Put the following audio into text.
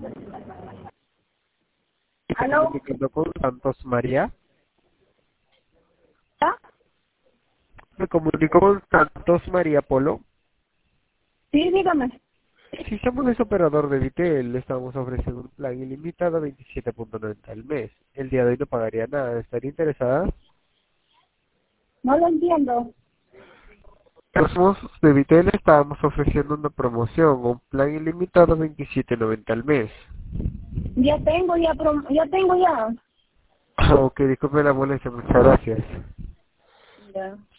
¿Aló? Comunicando con Santos María. ¿Ah? Me comunico con Santos María Polo. Sí, dígame. Si somos ese operador de Vitel, le estamos ofreciendo un plan ilimitado a 27.90 al mes. El día de hoy no pagaría nada. ¿Estaría interesada? No lo entiendo. Somos de Vitel, le estábamos ofreciendo una promoción, un plan ilimitado a 27.90 al mes. Ya tengo, ya tengo ya. Ok, disculpe la molestia, muchas gracias. Ya.